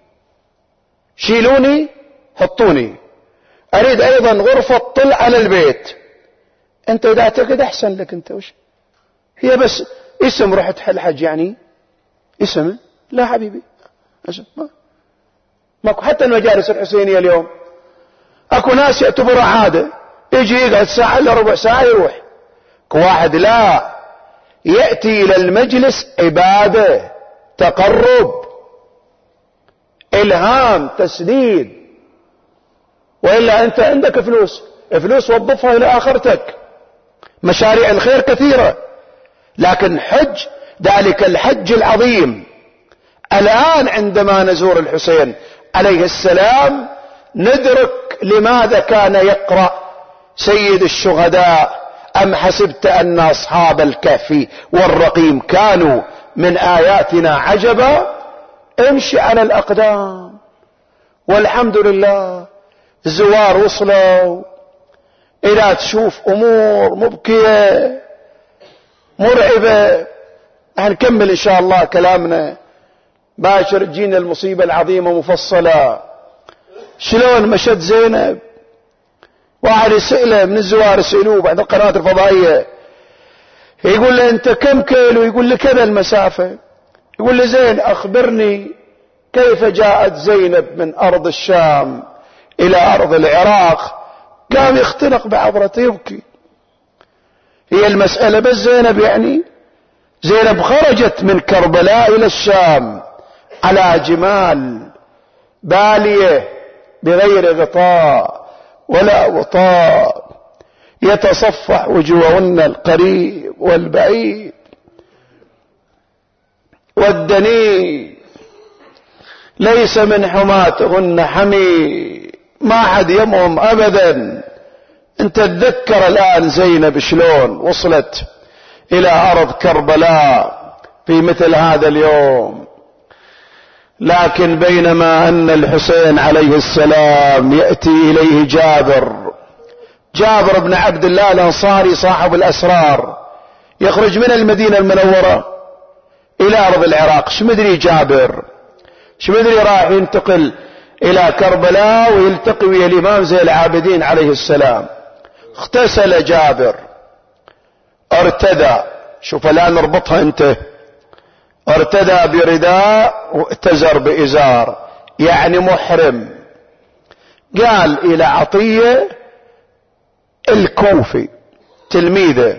شيلوني حطوني. أريد أيضا غرفة طل على البيت. أنت إذا أعتقد أحسن لك أنت، وش هي بس اسم رحت الحج يعني اسم؟ لا حبيبي، ما ماكو. حتى المجالس الحسينية اليوم اكو ناس يعتبرها عادة، يجي يقعد ساعة الا ربع ساعة يروح. واحد لا، يأتي الى المجلس عبادة، تقرب، الهام، تسديد. وإلا انت عندك فلوس، فلوس وظفها الى اخرتك. مشاريع الخير كثيرة، لكن حج، ذلك الحج العظيم. الآن عندما نزور الحسين عليه السلام ندرك لماذا كان يقرأ سيد الشهداء أم حسبت أن أصحاب الكهف والرقيم كانوا من آياتنا عجبا. امشي على الأقدام. والحمد لله الزوار وصلوا. إذا تشوف أمور مبكية مرعبة، هنكمل إن شاء الله كلامنا باشر تجينا المصيبة العظيمة مفصلة. شلون مشت زينب؟ واحد يسأله من الزوار، يسألوه بعد القنوات الفضائية، يقول له أنت كم كيلو؟ يقول له كذا المسافة. يقول له زين أخبرني كيف جاءت زينب من أرض الشام إلى أرض العراق؟ قام يختنق بعبرته يبكي. هي المسألة بس زينب يعني؟ زينب خرجت من كربلاء إلى الشام على جمال بالية بغير غطاء ولا وطاء، يتصفح وجوههن القريب والبعيد والدني، ليس من حماتهن حمي، ما حد يمهم أبدا. انت تذكر الآن زينب شلون وصلت إلى أرض كربلاء في مثل هذا اليوم. لكن بينما أن الحسين عليه السلام يأتي إليه جابر جابر بن عبد الله الأنصاري صاحب الأسرار، يخرج من المدينة المنورة إلى أرض العراق. شمدري جابر شمدري راح ينتقل إلى كربلاء ويلتقي ويا الإمام زين العابدين عليه السلام. اغتسل جابر، ارتدى، شوف الآن نربطها انت، ارتدى برداء واتزر بإزار، يعني محرم. قال إلى عطية الكوفي تلميذه،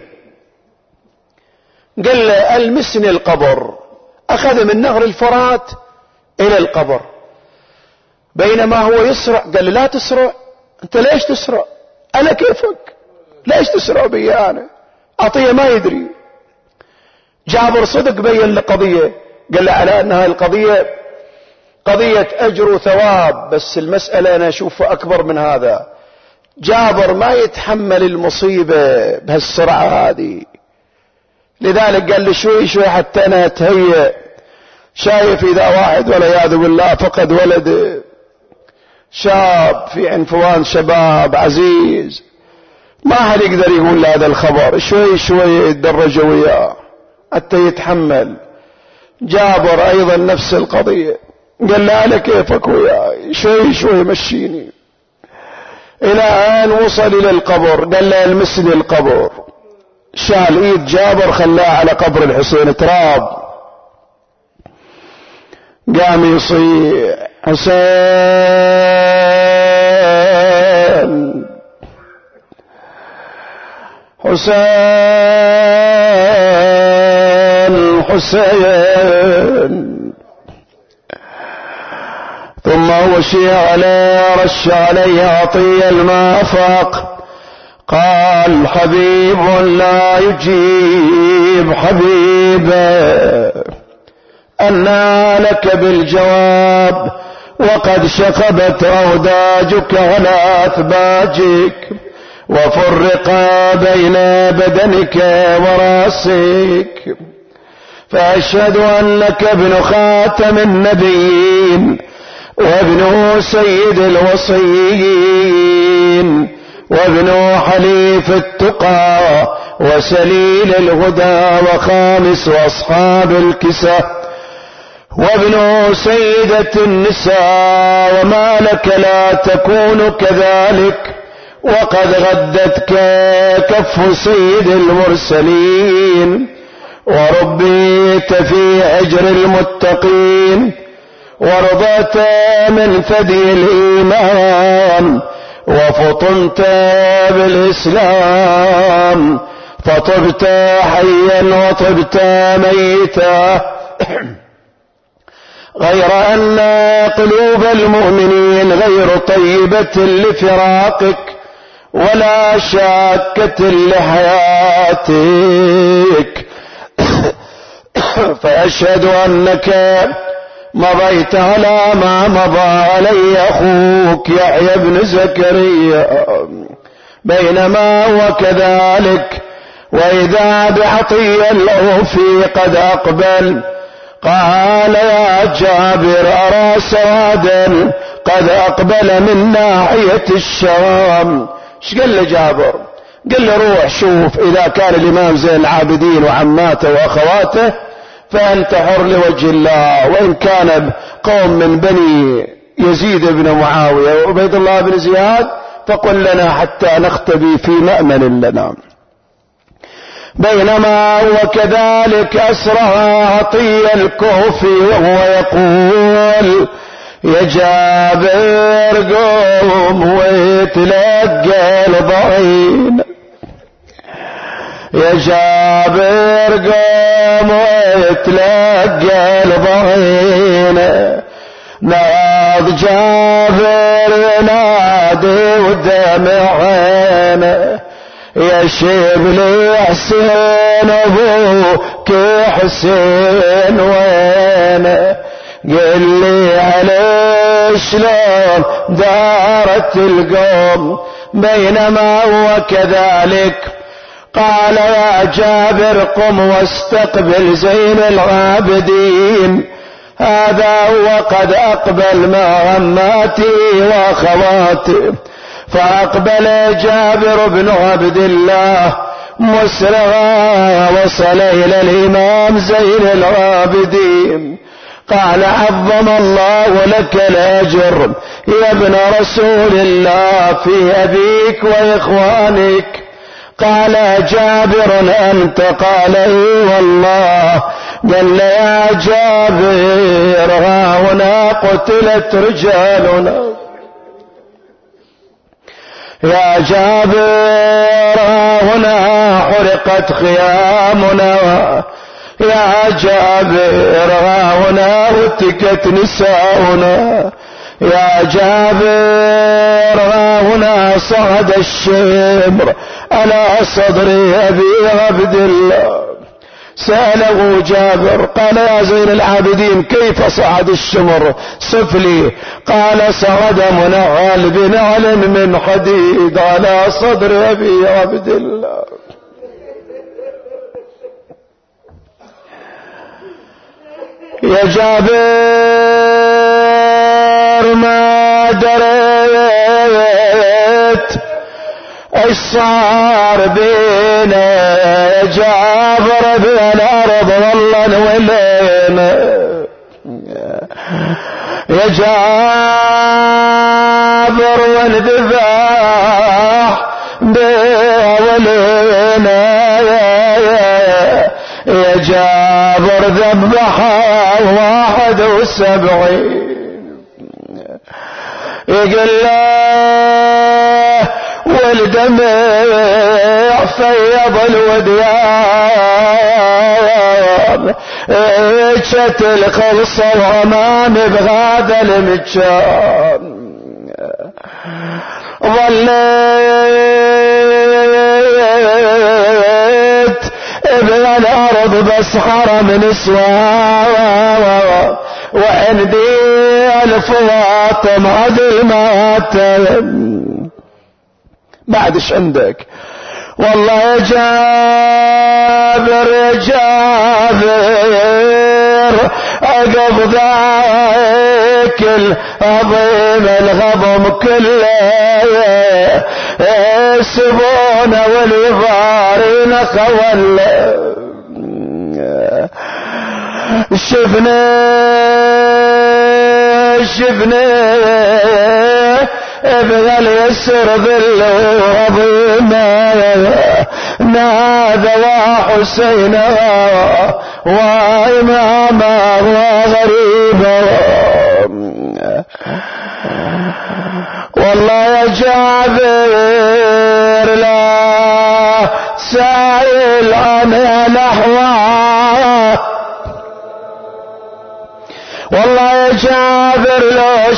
قال له المسني القبر، أخذ من نهر الفرات إلى القبر، بينما هو يسرع قال له لا تسرع، أنت ليش تسرع؟ أنا كيفك، ليش تسرع بي أنا؟ عطية ما يدري. جابر صدق بين له قضية، قال له على أن هاي القضية قضية أجر وثواب، بس المسألة أنا أشوفها أكبر من هذا. جابر ما يتحمل المصيبة بهالسرعة هذه، لذلك قال له شوي شوي حتى أنا أتهيأ. شايف إذا واحد والعياذ بالله فقد ولده، شاب في عنفوان شباب عزيز، ما حد يقدر يقول له هذا الخبر، شوي شوي يتدرج وياه حتى يتحمل. جابر أيضا نفس القضية، قال له أنا كيفك وياي، شوي شوي مشيني، إلى أن وصل إلى القبر. قال له المسني القبر، شال إيد جابر خلاه على قبر الحسين تراب، قام يصيح حسين حسين حسين. ثم وشي عليه رش عليه عطية الماء فاق، قال حبيب لا يجيب حبيبه، أنى لك بالجواب وقد شخبت أوداجك على أثباجك، وفرق بين بدنك وراسك، فأشهد أنك ابن خاتم النبيين وابن سيد الوصيين وابن حليف التقى وسليل الهدى وخامس أصحاب الكسى وابن سيدة النساء، وما لك لا تكون كذلك وقد غدتك كف سيد المرسلين، وربيت في أجر المتقين، ورضت من ثدي الإيمان، وفطنت بالإسلام، فطبت حيا وطبت ميتا. غير أن قلوب المؤمنين غير طيبة لفراقك ولا شاكة لحياتك، فأشهد أنك مضيت على ما مضى علي أخوك يحيى بن زكريا، بينما هو كذلك وإذا بعطية الأوفي قد أقبل، قال يا جابر أرى سوادا قد أقبل من ناحية الشام. ايش قال له جابر؟ قال له روح شوف، إذا كان الإمام زين العابدين وعماته وأخواته فأنت حر لوجه الله، وإن كان قوم من بني يزيد بن معاوية وعبيد الله بن زياد فقل لنا حتى نختبي في مأمن لنا. بينما هو كذلك أسرع عطية الكوفي وهو يقول يا جابر قوم ويتلقى الضعين، يا جابر قوم ويتلقى الضعين. ناض جابر نادي ودمع عينه، يا شبلي حسين ابوك حسين وينه، قل لي عليه شلون دارت القوم. بينما هو كذلك قال يا جابر قم واستقبل زين العابدين، هذا هو قد أقبل مع عماتي وأخواتي. فأقبل جابر بن عبد الله مسرعا وصل إلى الإمام زين العابدين، قال عظم الله لك الأجر يا ابن رسول الله في أبيك وإخوانك. قال جابر أنت؟ قال إي والله. قال يا جابر ها هنا قتلت رجالنا، يا جابر هنا حرقت خيامنا، يا جابر هنا وتكت نساؤنا، يا جابر هنا صعد الشمر على صدر أبي عبد الله. سأله جابر قال يا زين العابدين كيف صعد الشمر صف لي؟ قال صعد منعل بنعل من حديد على صدر أبي عبد الله. يا جابر ما دريت ايش صار بينا، يا جابر بالارض والله نولينا، يا جابر وانذبح بولينا، يا جابر ذبحها واحد وسبعين. يقول له والدمع فيض الوديان، اجت الخلصة وامام بهذا المكان. ظليت بالارض بس حرم نسوان، وعندي الفواطم عظيمات بعدش عندك. والله يا جابر يا جابر اقف ذاك العظيم الغضم كله، سبونا واليفارين خوله. شفنا شفنا ابغى اليسر ذل عظيمة، نادى وحسين وإماما وغريبا. والله يا جابر لا سائل عن الأحوال، والله يا جابر لو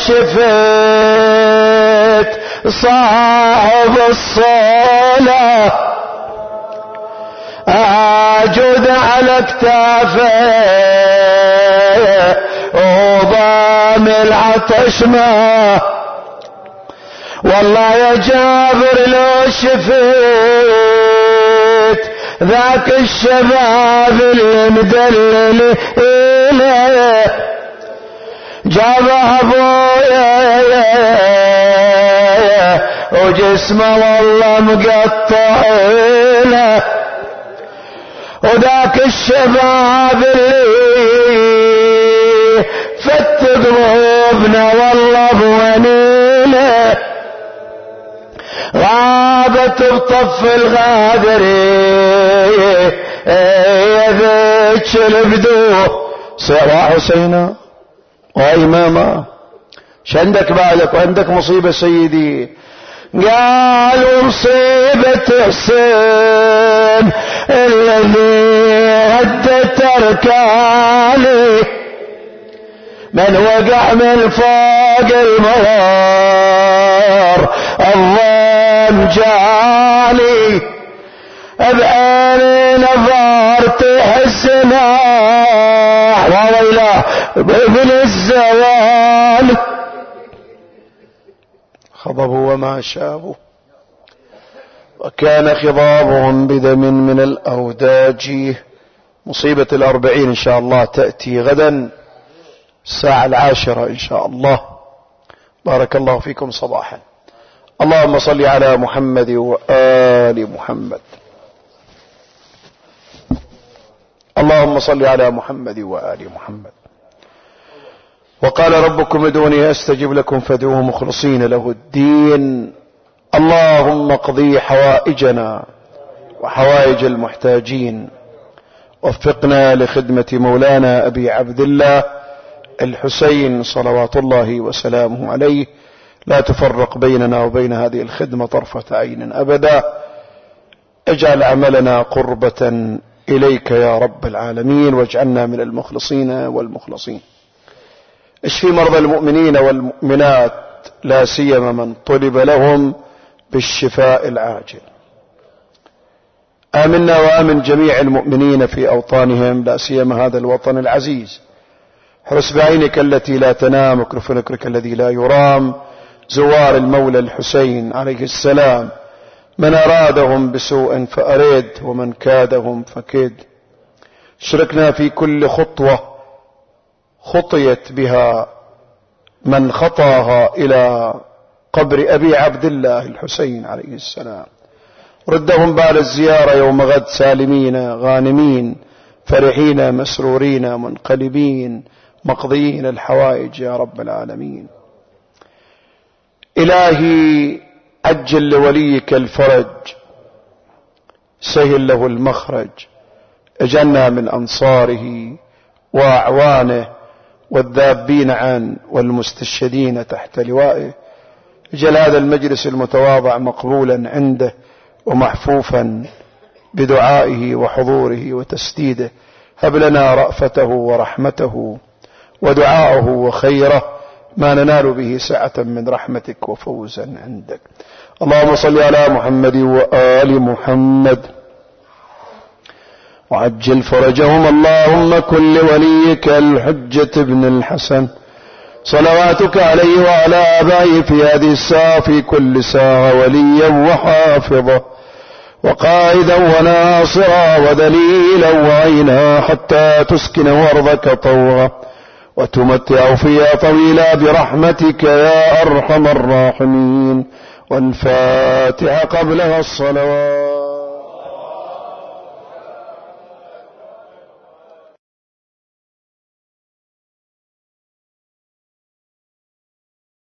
شفت صاحب الصلاة أجود على كتافه وضام العطش ما. والله يا جابر لو شفت ذاك الشباب المدلل إليه جابه ابويا وجسمه والله مقطع له، وذاك الشباب اللي فت قلوبنا والله بونيله، غابت بطف الغادري يا ذيك البدو. سيرا حسينا وإماما شندك بعدك وعندك مصيبة سيدي؟ قالوا مصيبة حسين الذي هدت أركاني، من وقع من فوق المنار الظلم جاني، بعيني نظرت حسنا وويله بابن الزوال. خضبوا وما شابوا وكان خضابهم بدم من الأوداج. مصيبة الأربعين إن شاء الله تأتي غدا الساعة العاشرة إن شاء الله. بارك الله فيكم صباحا. اللهم صل على محمد وآل محمد. اللهم صل على محمد وآل محمد. وقال ربكم ادعوني أستجب لكم فادعوه مخلصين له الدين. اللهم اقضي حوائجنا وحوائج المحتاجين، وفقنا لخدمة مولانا أبي عبد الله الحسين صلوات الله وسلامه عليه لا تفرق بيننا وبين هذه الخدمة طرفة عين أبدا. اجعل عملنا قربة إليك يا رب العالمين، واجعلنا من المخلصين والمخلصين. اشفي مرضى المؤمنين والمؤمنات، لا سيما من طلب لهم بالشفاء العاجل. آمنا وآمن جميع المؤمنين في أوطانهم، لا سيما هذا الوطن العزيز. حرس بعينك التي لا تنام، اكرف نكرك الذي لا يرام، زوار المولى الحسين عليه السلام، من أرادهم بسوء فأرد، ومن كادهم فكد. شركنا في كل خطوة خطيت بها من خطاها إلى قبر أبي عبد الله الحسين عليه السلام. ردهم بعد الزيارة يوم غد سالمين غانمين، فرحين مسرورين منقلبين، مقضيين الحوائج يا رب العالمين. إلهي عجل لوليك الفرج، سهل له المخرج، اجعلنا من أنصاره وأعوانه والذابين عن والمستشهدين تحت لوائه. اجعل هذا المجلس المتواضع مقبولا عنده ومحفوفا بدعائه وحضوره وتسديده. هب لنا رأفته ورحمته ودعاءه وخيره، ما ننال به سعة من رحمتك وفوزا عندك. اللهم صل على محمد وآل محمد وعجل فرجهم. اللهم كن لوليك الحجة بن الحسن صلواتك عليه وعلى آبائه في هذه الساعة في كل ساعة وليا وحافظا وقائدا وناصرا وذليلا وعينا، حتى تسكن أرضك طوعا وتمتع فيها طويلا برحمتك يا أرحم الراحمين. والفاتحة قبلها الصلوات.